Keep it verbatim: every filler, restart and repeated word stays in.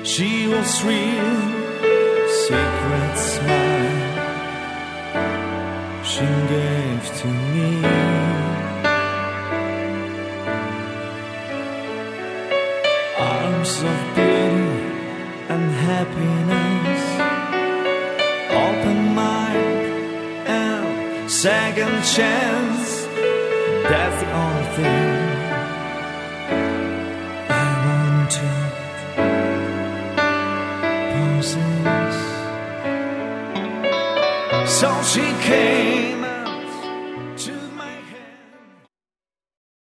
She was real, secret smile she gave to me. Arms of beauty and happiness, open mind and second chance. That's the only thing I want to possess. So she came